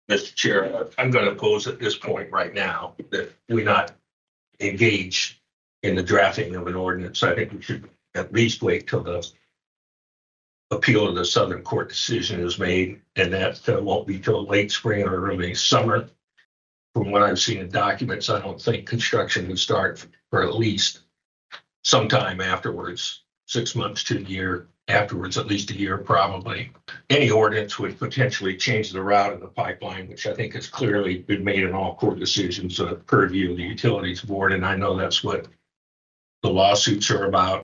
Mr. Chair, I'm going to oppose at this point right now that we not engage in the drafting of an ordinance. I think we should at least wait till the appeal to the Southern Court decision is made, and that won't be till late spring or early summer. From what I've seen in documents, I don't think construction would start for at least sometime afterwards, 6 months to a year afterwards, at least a year probably. Any ordinance would potentially change the route of the pipeline, which I think has clearly been made in all court decisions of purview of the Utilities Board, and I know that's what the lawsuits are about.